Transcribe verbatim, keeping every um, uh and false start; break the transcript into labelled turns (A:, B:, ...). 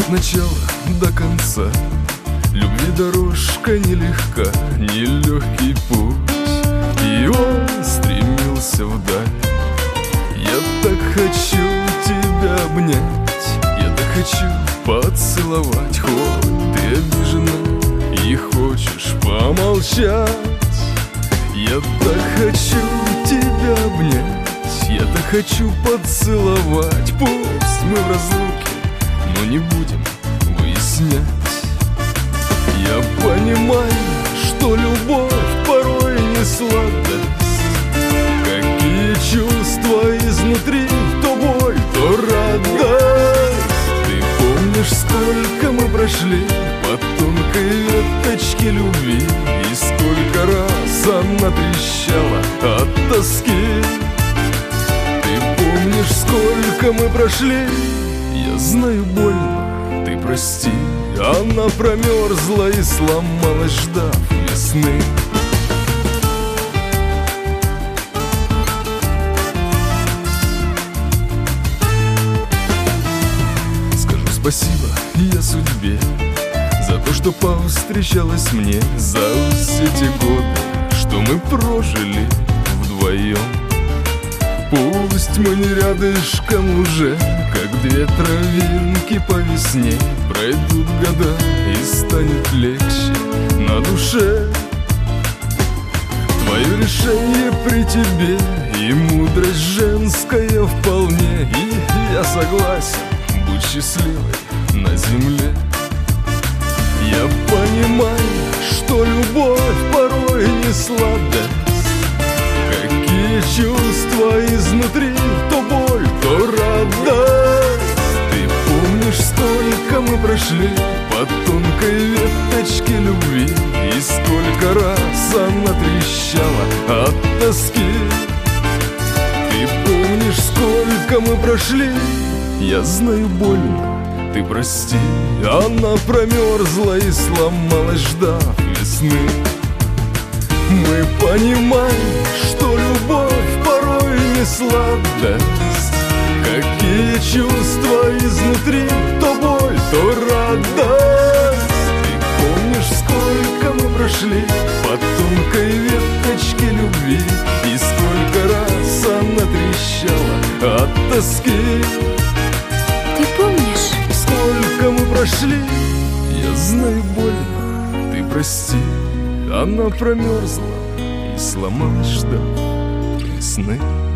A: От начала до конца любви дорожка нелегка, нелегкий путь, и он стремился вдаль. Я так хочу тебя обнять, я так хочу поцеловать, хоть ты обижена и хочешь помолчать. Я так хочу тебя обнять, я так хочу поцеловать. Пусть мы в разлуке, но не будем выяснять. Я понимаю, что любовь порой не сладость. Какие чувства изнутри, то боль, то радость. Ты помнишь, сколько мы прошли по тонкой веточке любви, и сколько раз она трещала от тоски. Ты помнишь, сколько мы прошли, я знаю, больно, ты прости. Она промерзла и сломалась, ждав весны. Скажу спасибо я судьбе за то, что повстречалась мне, за все те годы, что мы прожили вдвоем. Пусть мы не рядышком уже, как две травинки по весне. Пройдут года и станет легче на душе. Твое решение при тебе и мудрость женская вполне. И я согласен быть счастливой на земле. Я понимаю, что любовь порой не сладость. Какие чувства изнутри, то боль, то радость. Ты помнишь, сколько мы прошли по тонкой веточке любви, и сколько раз она трещала от тоски. Ты помнишь, сколько мы прошли, я знаю, больно, ты прости. Она промерзла и сломалась, ждав весны. Мы понимаем, что любовь порой не сладость. Какие чувства изнутри, то боль, то радость. Ты помнишь, сколько мы прошли по тонкой веточке любви, и сколько раз она трещала от тоски.
B: Ты помнишь,
A: сколько мы прошли, я знаю, больно, ты прости. Она промерзла и сломалась, ждав весны.